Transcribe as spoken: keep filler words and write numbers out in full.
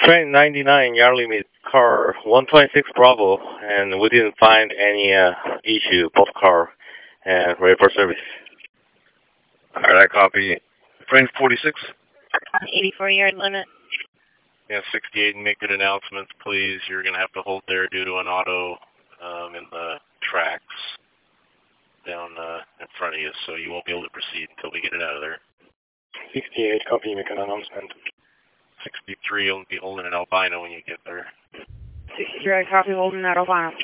train ninety-nine, yard limit car one twenty-six Bravo, and we didn't find any uh, issue, both car and ready for service. Alright, I copy. Train forty-six? eighty-four yard limit. Yeah, sixty-eight, and make good announcements, please. You're going to have to hold there due to an auto um, in the tracks down uh, in front of you, so you won't be able to proceed until we get it out of there. sixty-eight, copy, make an announcement. sixty-three, you'll be holding an albino when you get there. sixty-three, copy, holding that albino.